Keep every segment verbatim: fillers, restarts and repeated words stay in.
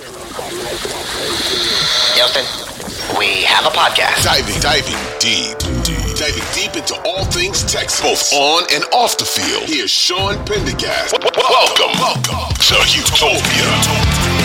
Houston, we have a podcast. Diving, diving deep, deep, diving deep into all things Texas, both on and off the field. Here's Sean Pendergast. Welcome, welcome to Utopia.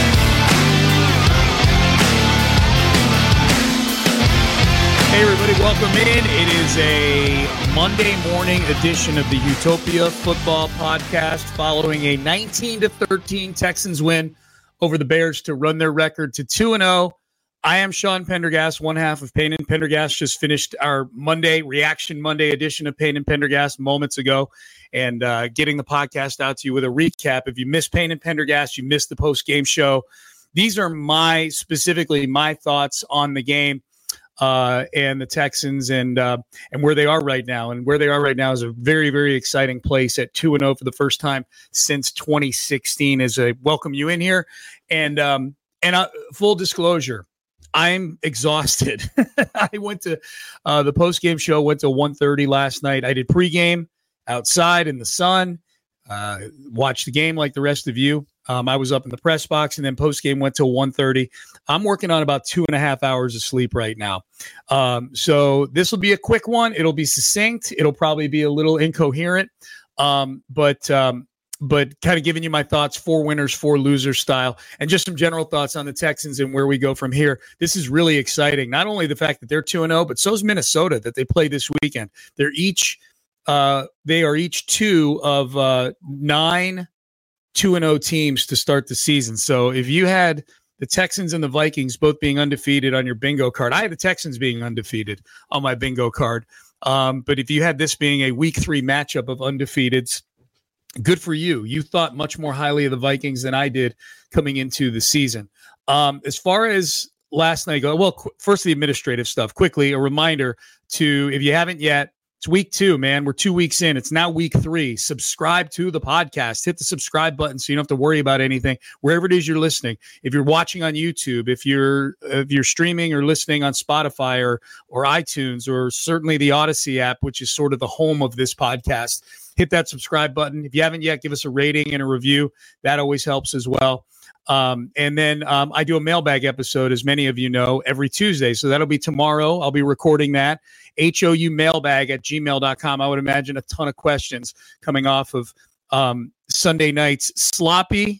Hey everybody, welcome in. It is a Monday morning edition of the Utopia Football Podcast following a nineteen to thirteen Texans win over the Bears to run their record to two and oh. I am Sean Pendergast, one half of Payne and Pendergast. Just finished our Monday, Reaction Monday edition of Payne and Pendergast moments ago, and uh, getting the podcast out to you with a recap. If you missed Payne and Pendergast, you missed the post-game show. These are my, specifically my thoughts on the game. Uh, and the Texans and uh, and where they are right now. And where they are right now is a very, very exciting place at two and oh for the first time since twenty sixteen. As I welcome you in here. And um, and uh, full disclosure, I'm exhausted. I went to uh, the post-game show, went to one thirty last night. I did pregame outside in the sun, uh, watched the game like the rest of you. Um, I was up in the press box, and then post-game went till one thirty. I'm working on about two and a half hours of sleep right now. Um, so this will be a quick one. It'll be succinct. It'll probably be a little incoherent, um, but um, but kind of giving you my thoughts, four winners, four losers style, and just some general thoughts on the Texans and where we go from here. This is really exciting. Not only the fact that they're two and oh, but so is Minnesota that they play this weekend. They're each uh, they are each two of uh, nine two and oh teams to start the season. So if you had the Texans and the Vikings both being undefeated on your bingo card, I had the Texans being undefeated on my bingo card. Um, but if you had this being a week three matchup of undefeateds, good for you. You thought much more highly of the Vikings than I did coming into the season. Um, as far as last night go, well, qu- first the administrative stuff. Quickly, a reminder to, if you haven't yet, it's week two, man. We're two weeks in. It's now week three. Subscribe to the podcast. Hit the subscribe button so you don't have to worry about anything. Wherever it is you're listening. If you're watching on YouTube, if you're if you're streaming or listening on Spotify or or iTunes, or certainly the Odyssey app, which is sort of the home of this podcast, hit that subscribe button. If you haven't yet, give us a rating and a review. That always helps as well. Um, and then um, I do a mailbag episode, as many of you know, every Tuesday. So that'll be tomorrow. I'll be recording that. H O U mailbag at gmail dot com. I would imagine a ton of questions coming off of um, Sunday night's sloppy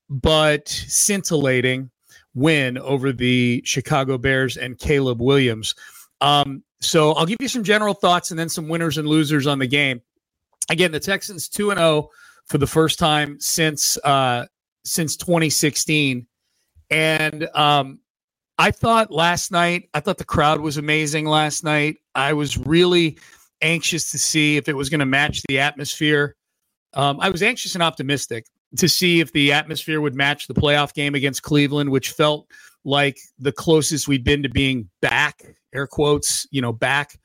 but scintillating win over the Chicago Bears and Caleb Williams. Um, so I'll give you some general thoughts and then some winners and losers on the game. Again, the Texans two and oh for the first time since uh, since twenty sixteen. And um, I thought last night, I thought the crowd was amazing last night. I was really anxious to see if it was going to match the atmosphere. Um, I was anxious and optimistic to see if the atmosphere would match the playoff game against Cleveland, which felt like the closest we'd been to being back, air quotes, you know, back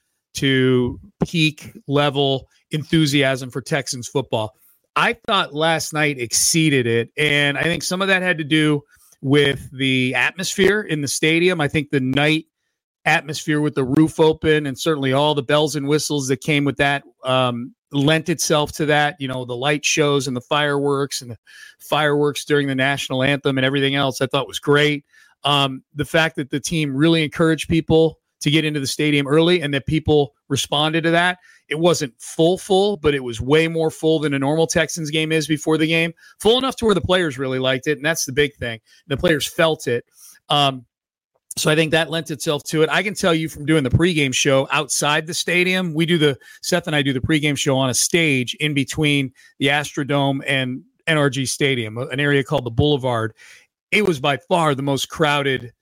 to peak level enthusiasm for Texans football. I thought last night exceeded it, and I think some of that had to do with the atmosphere in the stadium. I think the night atmosphere with the roof open and certainly all the bells and whistles that came with that um, lent itself to that. You know, the light shows and the fireworks and the fireworks during the national anthem and everything else I thought was great. Um, the fact that the team really encouraged people to get into the stadium early and that people responded to that. It wasn't full, full, but it was way more full than a normal Texans game is before the game. Full enough to where the players really liked it, and that's the big thing. The players felt it. Um, so I think that lent itself to it. I can tell you from doing the pregame show outside the stadium, we do the, Seth and I do the pregame show on a stage in between the Astrodome and N R G Stadium, an area called the Boulevard. It was by far the most crowded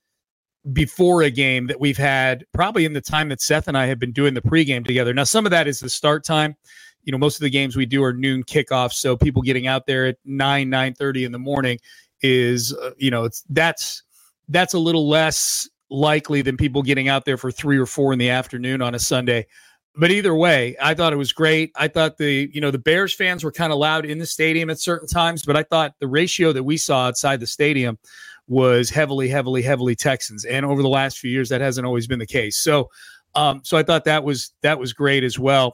before a game that we've had probably in the time that Seth and I have been doing the pregame together. Now, some of that is the start time. You know, most of the games we do are noon kickoffs. So people getting out there at nine, nine thirty in the morning is, uh, you know, it's that's, that's a little less likely than people getting out there for three or four in the afternoon on a Sunday. But either way, I thought it was great. I thought the, you know, the Bears fans were kind of loud in the stadium at certain times, but I thought the ratio that we saw outside the stadium was heavily, heavily, heavily Texans. And over the last few years, that hasn't always been the case. So, um, so I thought that was, that was great as well.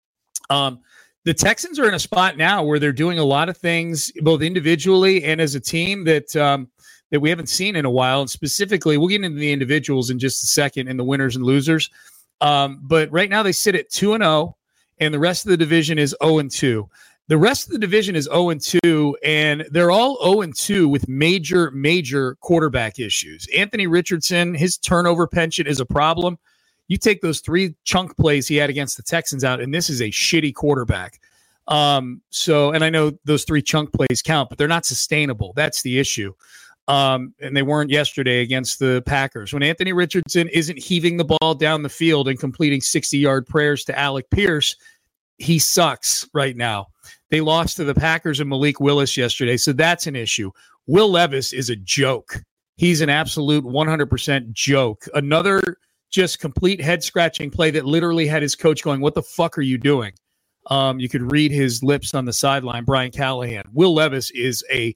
Um, the Texans are in a spot now where they're doing a lot of things, both individually and as a team, that, um, that we haven't seen in a while. And specifically, we'll get into the individuals in just a second and the winners and losers. Um, but right now they sit at two and oh, and the rest of the division is oh and two. The rest of the division is oh and two, and they're all oh and two with major, major quarterback issues. Anthony Richardson, his turnover penchant is a problem. You take those three chunk plays he had against the Texans out, and this is a shitty quarterback. Um, so, and I know those three chunk plays count, but they're not sustainable. That's the issue. Um, and they weren't yesterday against the Packers. When Anthony Richardson isn't heaving the ball down the field and completing sixty-yard prayers to Alec Pierce, he sucks right now. They lost to the Packers and Malik Willis yesterday, so that's an issue. Will Levis is a joke. He's an absolute one hundred percent joke. Another just complete head-scratching play that literally had his coach going, what the fuck are you doing? Um, you could read his lips on the sideline, Brian Callahan. Will Levis is a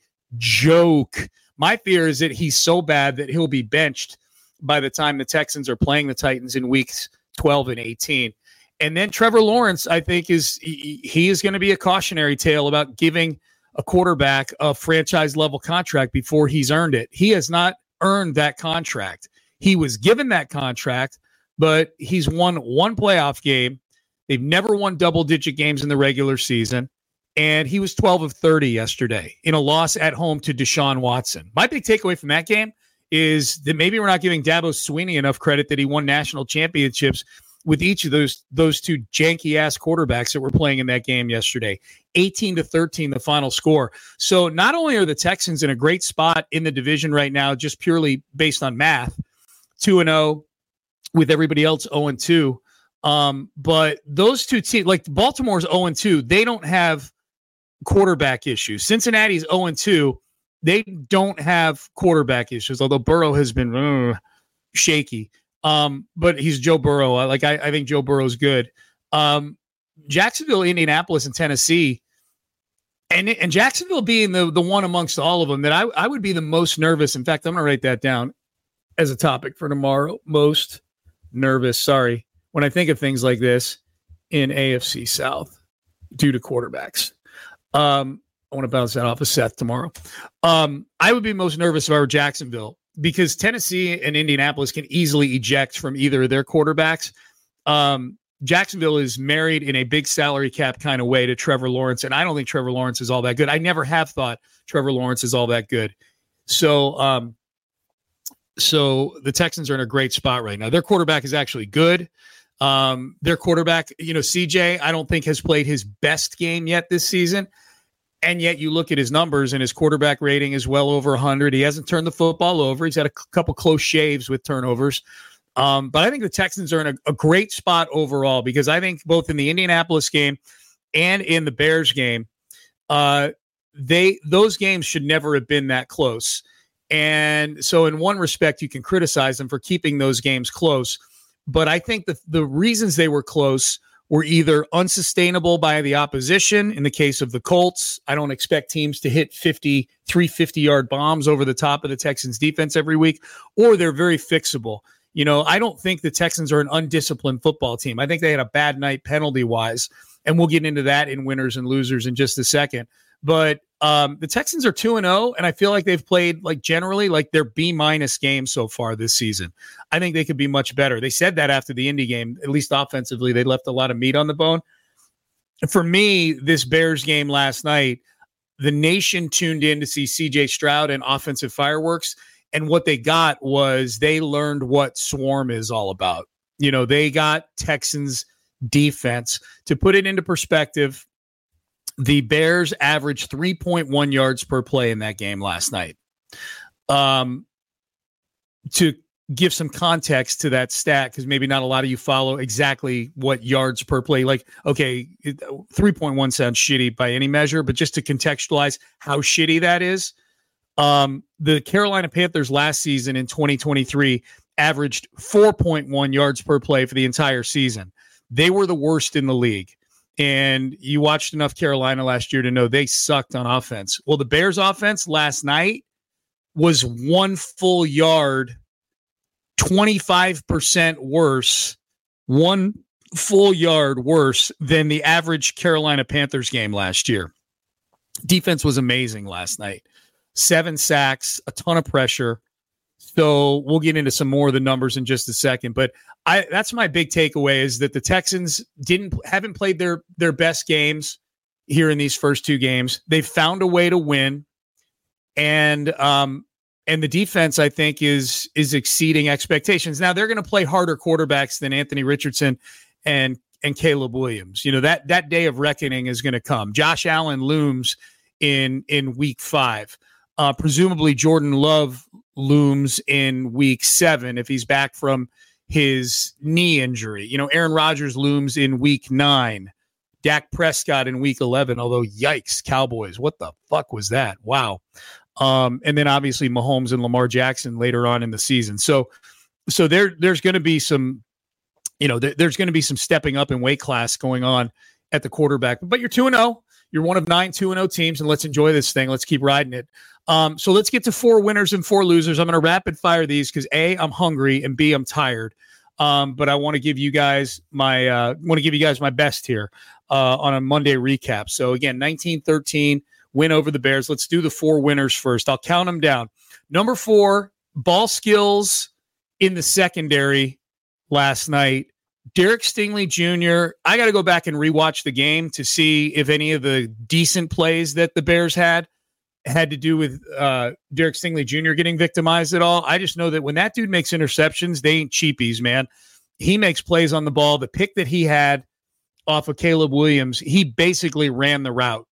joke. My fear is that he's so bad that he'll be benched by the time the Texans are playing the Titans in weeks twelve and eighteen. And then Trevor Lawrence, I think, is he, he is going to be a cautionary tale about giving a quarterback a franchise-level contract before he's earned it. He has not earned that contract. He was given that contract, but he's won one playoff game. They've never won double-digit games in the regular season, and he was twelve of thirty yesterday in a loss at home to Deshaun Watson. My big takeaway from that game is that maybe we're not giving Dabo Swinney enough credit that he won national championships with each of those those two janky-ass quarterbacks that were playing in that game yesterday. eighteen to thirteen, the final score. So not only are the Texans in a great spot in the division right now, just purely based on math, two and oh, with everybody else oh and two, um, but those two teams, like Baltimore's oh and two, they don't have quarterback issues. Cincinnati's oh and two, they don't have quarterback issues, although Burrow has been uh, shaky. Um, but he's Joe Burrow. Like I, I think Joe Burrow's good. Um, Jacksonville, Indianapolis, and Tennessee, and and Jacksonville being the the one amongst all of them that I, I would be the most nervous. In fact, I'm gonna write that down as a topic for tomorrow. Most nervous. Sorry, when I think of things like this in A F C South due to quarterbacks. Um, I want to bounce that off of Seth tomorrow. Um, I would be most nervous if I were Jacksonville, because Tennessee and Indianapolis can easily eject from either of their quarterbacks. Um, Jacksonville is married in a big salary cap kind of way to Trevor Lawrence, and I don't think Trevor Lawrence is all that good. I never have thought Trevor Lawrence is all that good. So, um, so the Texans are in a great spot right now. Their quarterback is actually good. Um, their quarterback, you know, C J, I don't think has played his best game yet this season. And yet you look at his numbers and his quarterback rating is well over one hundred. He hasn't turned the football over. He's had a c- couple close shaves with turnovers. Um, but I think the Texans are in a, a great spot overall, because I think both in the Indianapolis game and in the Bears game, uh, they those games should never have been that close. And so in one respect, you can criticize them for keeping those games close. But I think the, the reasons they were close were either unsustainable by the opposition. In the case of the Colts, I don't expect teams to hit fifty, three fifty-yard bombs over the top of the Texans defense every week, or they're very fixable. You know, I don't think the Texans are an undisciplined football team. I think they had a bad night penalty-wise, and we'll get into that in winners and losers in just a second. But um, the Texans are two and oh, and I feel like they've played, like, generally, like, their B-minus game so far this season. I think they could be much better. They said that after the Indy game, at least offensively, they left a lot of meat on the bone. For me, this Bears game last night, the nation tuned in to see C J Stroud and offensive fireworks, and what they got was they learned what Swarm is all about. You know, they got Texans defense. To put it into perspective, the Bears averaged three point one yards per play in that game last night. Um, to give some context to that stat, because maybe not a lot of you follow exactly what yards per play. Like, okay, three point one sounds shitty by any measure, but just to contextualize how shitty that is, um, the Carolina Panthers last season in twenty twenty-three averaged four point one yards per play for the entire season. They were the worst in the league. And you watched enough Carolina last year to know they sucked on offense. Well, the Bears offense last night was one full yard, twenty-five percent worse, one full yard worse than the average Carolina Panthers game last year. Defense was amazing last night. seven sacks, a ton of pressure. So we'll get into some more of the numbers in just a second. But I that's my big takeaway is that the Texans didn't haven't played their their best games here in these first two games. They've found a way to win. And um and the defense, I think, is is exceeding expectations. Now they're going to play harder quarterbacks than Anthony Richardson and and Caleb Williams. You know, that that day of reckoning is going to come. Josh Allen looms in in week five. Uh, presumably Jordan Love looms in week seven if he's back from his knee injury. You know, Aaron Rodgers looms in week nine. Dak Prescott in week eleven, although yikes, Cowboys, what the fuck was that? Wow. Um, and then obviously Mahomes and Lamar Jackson later on in the season. So, so there, there's going to be some, you know, there, there's going to be some stepping up in weight class going on at the quarterback, but you're two and oh, you're one of nine two and oh teams, and let's enjoy this thing. Let's keep riding it. Um, so let's get to four winners and four losers. I'm going to rapid fire these because A, I'm hungry, and B, I'm tired. Um, but I want to give you guys my, uh, want to give you guys my best here, uh, on a Monday recap. So again, nineteen thirteen win over the Bears. Let's do the four winners first. I'll count them down. Number four, ball skills in the secondary last night. Derek Stingley Junior I got to go back and rewatch the game to see if any of the decent plays that the Bears had had to do with uh, Derek Stingley Junior getting victimized at all. I just know that when that dude makes interceptions, they ain't cheapies, man. He makes plays on the ball. The pick that he had off of Caleb Williams, he basically ran the route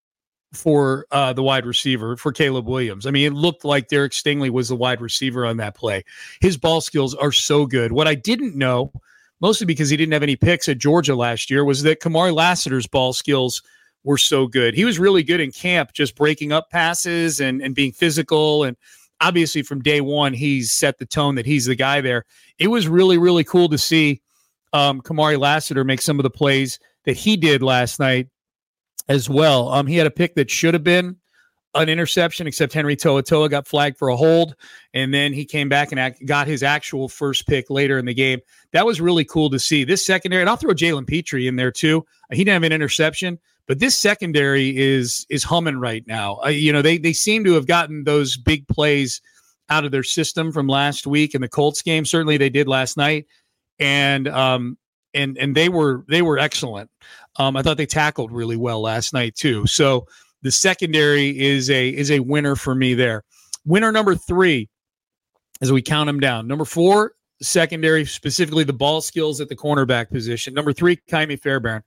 for uh, the wide receiver, for Caleb Williams. I mean, it looked like Derek Stingley was the wide receiver on that play. His ball skills are so good. What I didn't know, mostly because he didn't have any picks at Georgia last year, was that Kamari Lassiter's ball skills were so good. He was really good in camp, just breaking up passes and, and being physical. And obviously from day one, he's set the tone that he's the guy there. It was really, really cool to see um, Kamari Lassiter make some of the plays that he did last night as well. Um, he had a pick that should have been an interception, except Henry To'oTo'o got flagged for a hold, and then he came back and act, got his actual first pick later in the game. That was really cool to see. This secondary, and I'll throw Jalen Petrie in there too. He didn't have an interception, but this secondary is is humming right now. Uh, you know, they they seem to have gotten those big plays out of their system from last week in the Colts game. Certainly they did last night, and um and and they were they were excellent. Um, I thought they tackled really well last night too. So the secondary is a is a winner for me there. Winner number three, as we count them down. Number four, secondary, specifically the ball skills at the cornerback position. Number three, Ka'imi Fairbairn.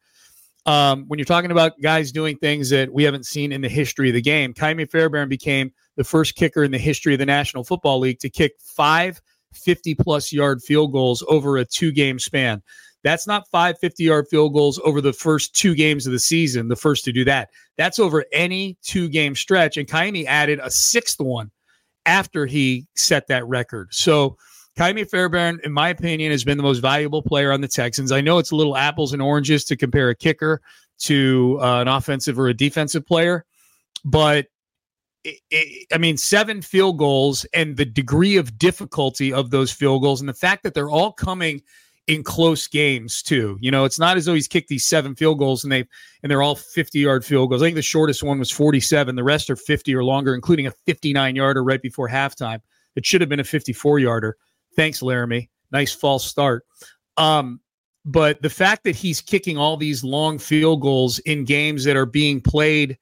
Um, when you're talking about guys doing things that we haven't seen in the history of the game, Ka'imi Fairbairn became the first kicker in the history of the National Football League to kick five fifty-plus yard field goals over a two-game span. That's not five fifty-yard field goals over the first two games of the season, the first to do that. That's over any two-game stretch, and Ka'imi added a sixth one after he set that record. So Ka'imi Fairbairn, in my opinion, has been the most valuable player on the Texans. I know it's a little apples and oranges to compare a kicker to uh, an offensive or a defensive player, but it, it, I mean, seven field goals and the degree of difficulty of those field goals and the fact that they're all coming in close games too. You know, it's not as though he's kicked these seven field goals and they and they're all fifty-yard field goals. I think the shortest one was forty-seven. The rest are fifty or longer, including a fifty-nine-yarder right before halftime. It should have been a fifty-four-yarder. Thanks, Laramie. Nice false start. Um, but the fact that he's kicking all these long field goals in games that are being played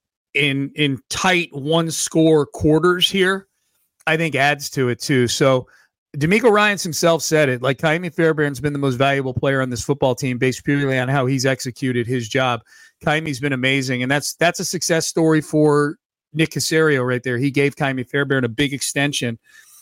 in in tight one-score quarters here, I think adds to it too. So DeMeco Ryans himself said it, like Ka'imi Fairbairn's been the most valuable player on this football team based purely on how he's executed his job. Ka'imi's been amazing, and that's that's a success story for Nick Caserio right there. He gave Ka'imi Fairbairn a big extension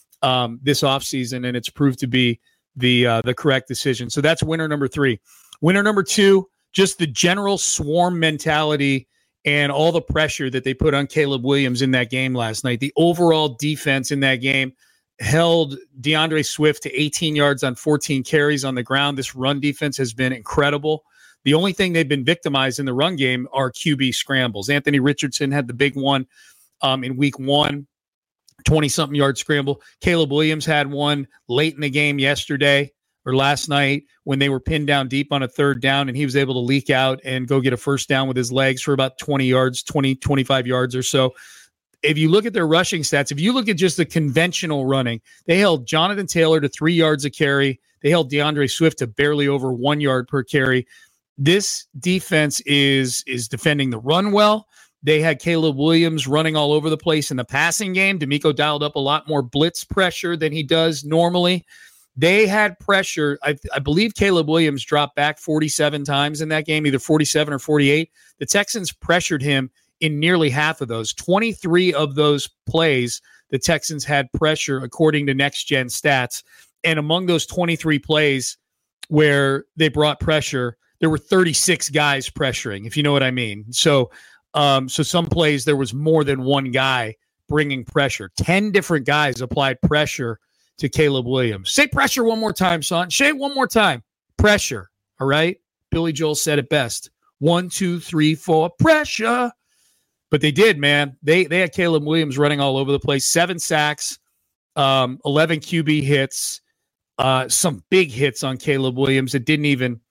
um, this offseason, and it's proved to be the uh, the correct decision. So that's winner number three. Winner number two, just the general swarm mentality and all the pressure that they put on Caleb Williams in that game last night. The overall defense in that game held DeAndre Swift to eighteen yards on fourteen carries on the ground. This run defense has been incredible. The only thing they've been victimized in the run game are Q B scrambles. Anthony Richardson had the big one um, in week one, twenty-something yard scramble. Caleb Williams had one late in the game yesterday or last night when they were pinned down deep on a third down, and he was able to leak out and go get a first down with his legs for about twenty yards, twenty, twenty-five yards or so. if you look at their rushing stats, if you look at just the conventional running, they held Jonathan Taylor to three yards a carry. They held DeAndre Swift to barely over one yard per carry. This defense is is defending the run well. They had Caleb Williams running all over the place in the passing game. DeMeco dialed up a lot more blitz pressure than he does normally. They had pressure. I, I believe Caleb Williams dropped back forty-seven times in that game, either forty-seven or forty-eight. The Texans pressured him in nearly half of those. twenty-three of those plays, the Texans had pressure, according to Next Gen Stats. And among those twenty-three plays where they brought pressure, there were thirty-six guys pressuring, if you know what I mean. So, um, so some plays there was more than one guy bringing pressure. ten different guys applied pressure to Caleb Williams. Say pressure one more time, son. Say it one more time. Pressure. All right. Billy Joel said it best. One, two, three, four. Pressure. But they did, man. They they had Caleb Williams running all over the place. Seven sacks, um, eleven Q B hits, uh, some big hits on Caleb Williams that didn't even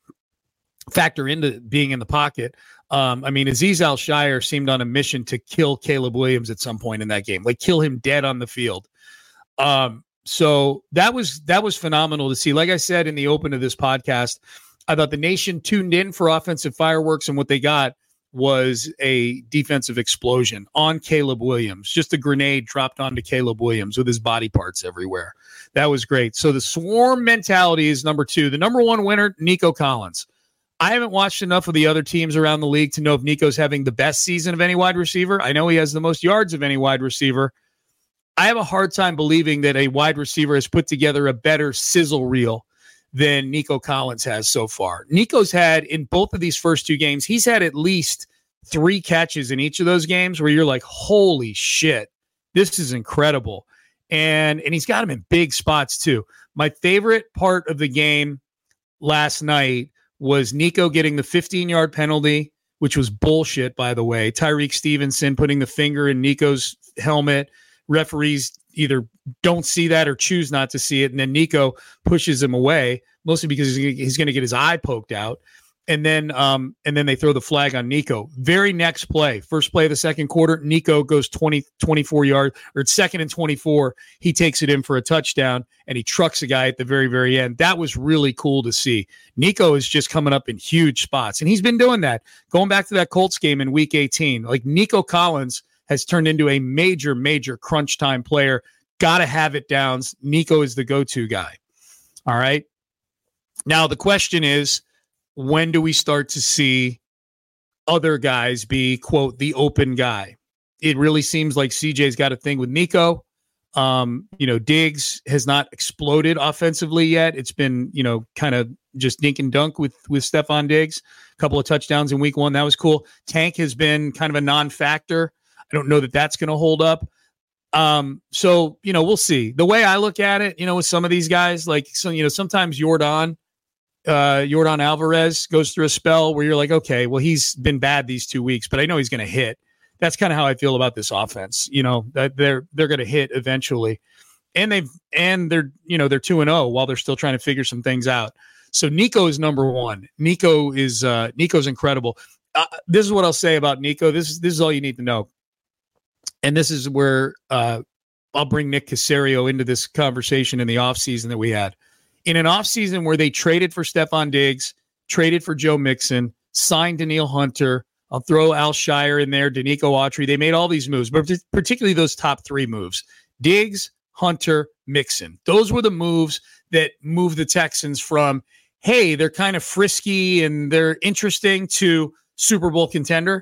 factor into being in the pocket. Um, I mean, Azeez Al-Shire seemed on a mission to kill Caleb Williams at some point in that game, like kill him dead on the field. Um, so that was that was phenomenal to see. Like I said in the open of this podcast, I thought the nation tuned in for offensive fireworks, and what they got was a defensive explosion on Caleb Williams. Just a grenade dropped onto Caleb Williams with his body parts everywhere. That was great. So the swarm mentality is number two. The number one winner, Nico Collins. I haven't watched enough of the other teams around the league to know if Nico's having the best season of any wide receiver. I know he has the most yards of any wide receiver. I have a hard time believing that a wide receiver has put together a better sizzle reel than Nico Collins has so far. Nico's had, in both of these first two games, he's had at least three catches in each of those games where you're like, holy shit, this is incredible. And and he's got him in big spots too. My favorite part of the game last night was Nico getting the fifteen-yard penalty, which was bullshit, by the way. Tyreek Stevenson putting the finger in Nico's helmet. Referees either don't see that or choose not to see it. And then Nico pushes him away, mostly because he's going to get his eye poked out. And then um, and then they throw the flag on Nico. Very next play, first play of the second quarter, Nico goes twenty, twenty-four yards, or it's second and twenty-four. He takes it in for a touchdown, and he trucks a guy at the very, very end. That was really cool to see. Nico is just coming up in huge spots, and he's been doing that. Going back to that Colts game in week eighteen, like Nico Collins has turned into a major, major crunch time player. Got to have it downs. Nico is the go-to guy. All right. Now, the question is, when do we start to see other guys be, quote, the open guy? It really seems like C J's got a thing with Nico. Um, you know, Diggs has not exploded offensively yet. It's been, you know, kind of just dink and dunk with, with Stephon Diggs. A couple of touchdowns in week one. That was cool. Tank has been kind of a non-factor. I don't know that that's going to hold up. Um, so, you know, we'll see. The way I look at it, you know, with some of these guys, like, so, you know, sometimes Jordan, uh, Jordan Alvarez goes through a spell where you're like, okay, well, he's been bad these two weeks, but I know he's going to hit. That's kind of how I feel about this offense. You know, that they're, they're going to hit eventually. And they've, and they're, you know, they're two and oh while they're still trying to figure some things out. So Nico is number one. Nico is, uh, Nico's incredible. Uh, this is what I'll say about Nico. This is, this is all you need to know. And this is where uh, I'll bring Nick Caserio into this conversation in the offseason that we had. In an offseason where they traded for Stephon Diggs, traded for Joe Mixon, signed Danielle Hunter, I'll throw Al-Shire in there, Danico Autry. They made all these moves, but particularly those top three moves. Diggs, Hunter, Mixon. Those were the moves that moved the Texans from, hey, they're kind of frisky and they're interesting, to Super Bowl contender.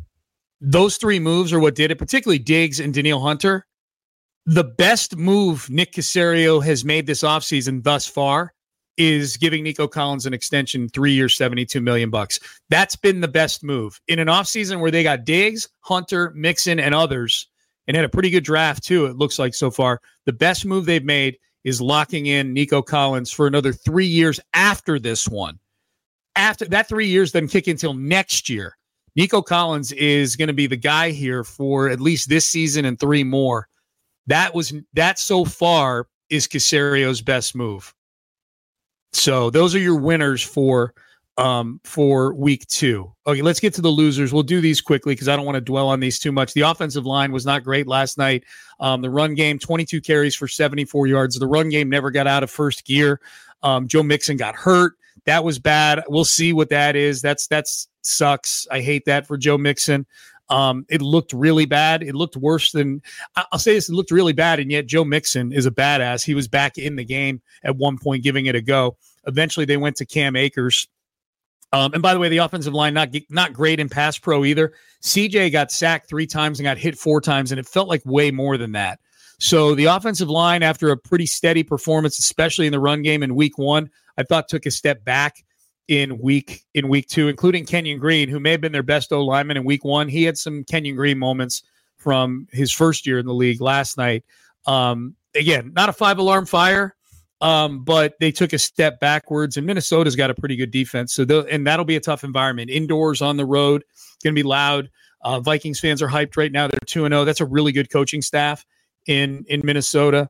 Those three moves are what did it, particularly Diggs and Danielle Hunter. The best move Nick Caserio has made this offseason thus far is giving Nico Collins an extension, three years, seventy-two million bucks. That's been the best move. In an offseason where they got Diggs, Hunter, Mixon, and others, and had a pretty good draft too, it looks like so far, the best move they've made is locking in Nico Collins for another three years after this one. After that, three years doesn't kick until next year. Nico Collins is going to be the guy here for at least this season and three more. That was that so far is Caserio's best move. So those are your winners for um, for week two. Okay, let's get to the losers. We'll do these quickly because I don't want to dwell on these too much. The offensive line was not great last night. Um, the run game, twenty-two carries for seventy-four yards. The run game never got out of first gear. Um, Joe Mixon got hurt. That was bad. We'll see what that is. That's that's sucks. I hate that for Joe Mixon. Um, it looked really bad. It looked worse than I'll say this. It looked really bad, and yet Joe Mixon is a badass. He was back in the game at one point, giving it a go. Eventually, they went to Cam Akers. Um, and by the way, the offensive line not not great in pass pro either. C J got sacked three times and got hit four times, and it felt like way more than that. So the offensive line, after a pretty steady performance, especially in the run game in week one, I thought took a step back in week in week two, including Kenyon Green, who may have been their best O lineman in week one. He had some Kenyon Green moments from his first year in the league last night. Um, again, not a five alarm fire. Um, but they took a step backwards, and Minnesota's got a pretty good defense. So, and that'll be a tough environment. Indoors, on the road, going to be loud. Uh, Vikings fans are hyped right now. They're two and oh. That's a really good coaching staff in, in Minnesota.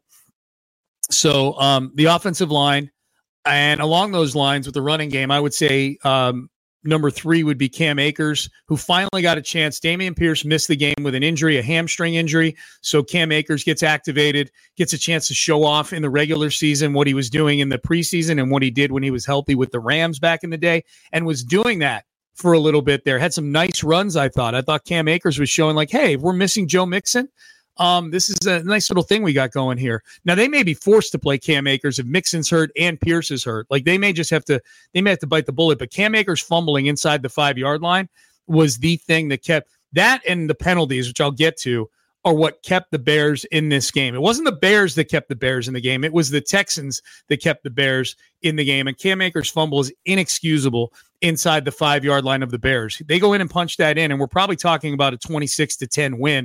So, um, the offensive line, and along those lines with the running game, I would say um, number three would be Cam Akers, who finally got a chance. Dameon Pierce missed the game with an injury, a hamstring injury. So Cam Akers gets activated, gets a chance to show off in the regular season what he was doing in the preseason and what he did when he was healthy with the Rams back in the day, and was doing that for a little bit there. Had some nice runs, I thought. I thought Cam Akers was showing like, hey, if we're missing Joe Mixon, Um, this is a nice little thing we got going here. Now they may be forced to play Cam Akers if Mixon's hurt and Pierce is hurt. Like they may just have to, they may have to bite the bullet. But Cam Akers fumbling inside the five yard line was the thing that kept that, and the penalties, which I'll get to, are what kept the Bears in this game. It wasn't the Bears that kept the Bears in the game. It was the Texans that kept the Bears in the game. And Cam Akers' fumble is inexcusable inside the five yard line of the Bears. They go in and punch that in, and we're probably talking about a twenty-six to ten win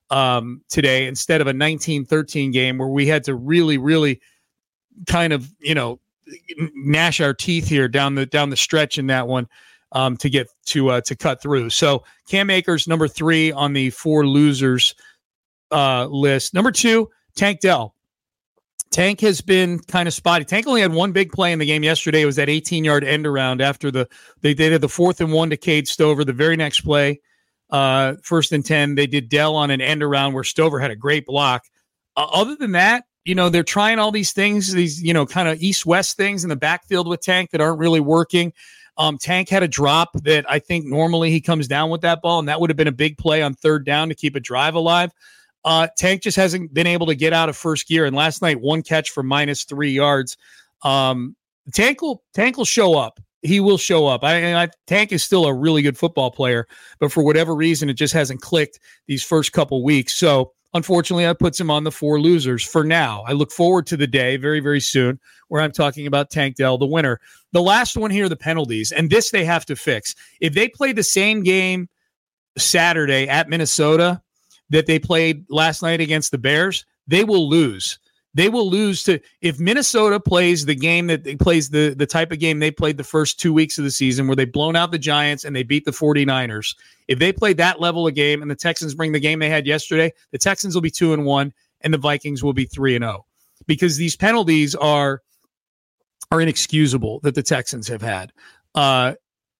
um, today instead of a nineteen thirteen game where we had to really, really kind of, you know, gnash our teeth here down the down the stretch in that one um, to get to uh, to cut through. So Cam Akers, number three on the four losers uh, list. Number two, Tank Dell. Tank has been kind of spotty. Tank only had one big play in the game yesterday. It was that eighteen-yard end around after the they did the fourth and one to Cade Stover. The very next play, uh, first and ten, they did Dell on an end around where Stover had a great block. Uh, other than that, you know, they're trying all these things, these, you know, kind of east-west things in the backfield with Tank that aren't really working. Um, Tank had a drop that I think normally he comes down with that ball, and that would have been a big play on third down to keep a drive alive. Uh, Tank just hasn't been able to get out of first gear. And last night, one catch for minus three yards. Um, Tank will Tank will show up. He will show up. I, I Tank is still a really good football player, but for whatever reason, it just hasn't clicked these first couple weeks. So unfortunately, that puts him on the four losers for now. I look forward to the day very, very soon where I'm talking about Tank Dell, the winner. The last one here, the penalties, and this they have to fix. If they play the same game Saturday at Minnesota that they played last night against the Bears, they will lose. They will lose to if Minnesota plays the game that they plays the, the type of game they played the first two weeks of the season where they blown out the Giants and they beat the 49ers. If they play that level of game and the Texans bring the game they had yesterday, the Texans will be two and one and the Vikings will be three and oh because these penalties are are inexcusable that the Texans have had. Uh,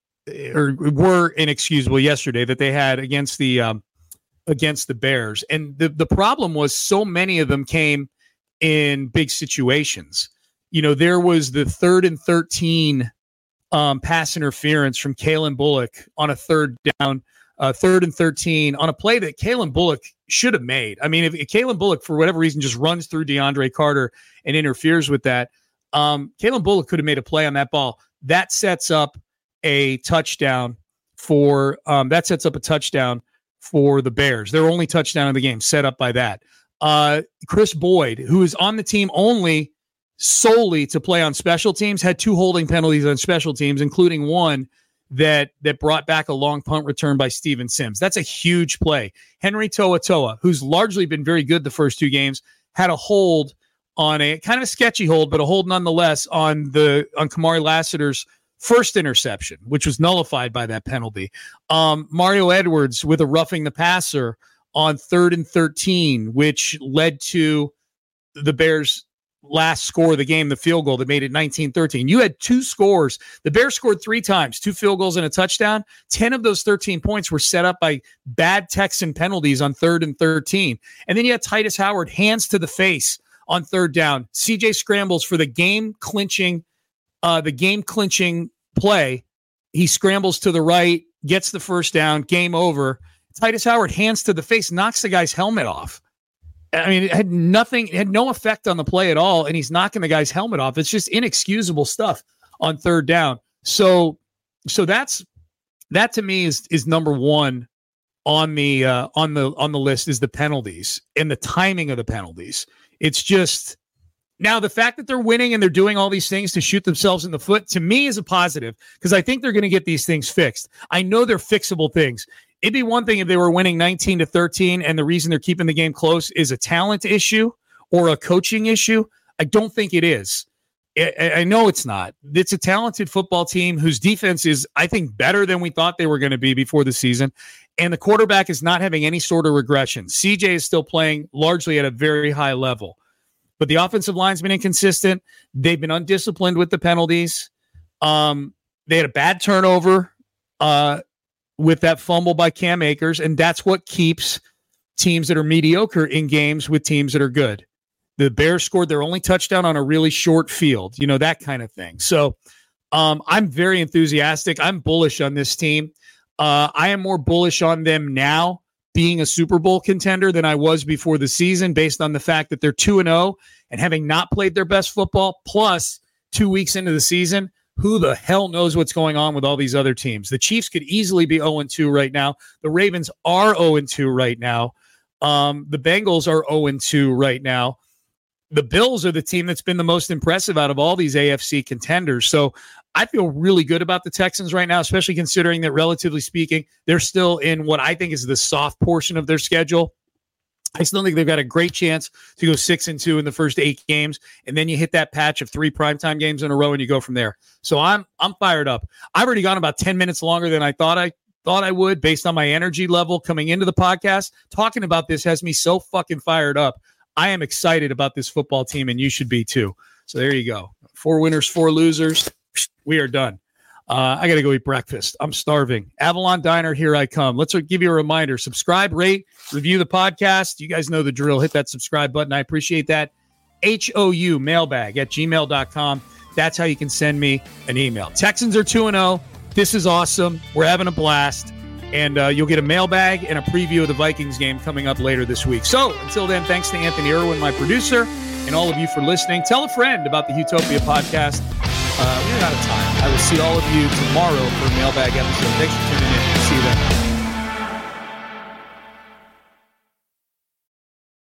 or were inexcusable yesterday that they had against the um, against the Bears. And the, the problem was so many of them came in big situations. You know, there was the third and thirteen um, pass interference from Kalen Bullock on a third down, uh, third and thirteen on a play that Kalen Bullock should have made. I mean, if, if Kalen Bullock, for whatever reason, just runs through DeAndre Carter and interferes with that, um, Kalen Bullock could have made a play on that ball. That sets up a touchdown for, um, that sets up a touchdown for the Bears. Their only touchdown of the game set up by that. Uh, Chris Boyd, who is on the team only solely to play on special teams, had two holding penalties on special teams, including one that that brought back a long punt return by Steven Sims. That's a huge play. Henry To'oTo'o, who's largely been very good the first two games, had a hold on a kind of a sketchy hold, but a hold nonetheless on the on Kamari Lassiter's first interception, which was nullified by that penalty. Um, Mario Edwards with a roughing the passer on third and thirteen, which led to the Bears last score of the game, the field goal that made it nineteen thirteen. You had two scores. The Bears scored three times, two field goals and a touchdown. ten of those thirteen points were set up by bad Texan penalties on third and thirteen. And then you had Titus Howard, hands to the face on third down. C J scrambles for the game clinching, uh, the game clinching play. He scrambles to the right, gets the first down, game over. Titus Howard, hands to the face, knocks the guy's helmet off. I mean, it had nothing, it had no effect on the play at all, and he's knocking the guy's helmet off. It's just inexcusable stuff on third down. So, so that's that to me is is number one on the uh, on the on the list is the penalties and the timing of the penalties. It's just now the fact that they're winning and they're doing all these things to shoot themselves in the foot to me is a positive because I think they're going to get these things fixed. I know they're fixable things. It'd be one thing if they were winning nineteen to thirteen and the reason they're keeping the game close is a talent issue or a coaching issue. I don't think it is. I, I know it's not. It's a talented football team whose defense is, I think, better than we thought they were going to be before the season. And the quarterback is not having any sort of regression. C J is still playing largely at a very high level. But the offensive line's been inconsistent. They've been undisciplined with the penalties. Um, they had a bad turnover. Uh, with that fumble by Cam Akers, and that's what keeps teams that are mediocre in games with teams that are good. The Bears scored their only touchdown on a really short field, you know, that kind of thing. So um, I'm very enthusiastic. I'm bullish on this team. Uh, I am more bullish on them now being a Super Bowl contender than I was before the season based on the fact that they're two and oh and having not played their best football, plus two weeks into the season, who the hell knows what's going on with all these other teams? The Chiefs could easily be oh and two right now. The Ravens are oh and two right now. Um, the Bengals are oh and two right now. The Bills are the team that's been the most impressive out of all these A F C contenders. So I feel really good about the Texans right now, especially considering that, relatively speaking, they're still in what I think is the soft portion of their schedule. I still think they've got a great chance to go six and two in the first eight games, and then you hit that patch of three primetime games in a row, and you go from there. So I'm I'm fired up. I've already gone about ten minutes longer than I thought I thought I would, based on my energy level coming into the podcast. Talking about this has me so fucking fired up. I am excited about this football team, and you should be too. So there you go. Four winners, four losers. We are done. Uh, I got to go eat breakfast. I'm starving. Avalon Diner, here I come. Let's give you a reminder. Subscribe, rate, review the podcast. You guys know the drill. Hit that subscribe button. I appreciate that. H O U mailbag at gmail dot com. That's how you can send me an email. Texans are two and oh. This is awesome. We're having a blast. And uh, you'll get a mailbag and a preview of the Vikings game coming up later this week. So until then, thanks to Anthony Irwin, my producer, and all of you for listening. Tell a friend about the Utopia podcast. Uh, we're out of time. I will see all of you tomorrow for a mailbag episode. Thanks for tuning in. See you then.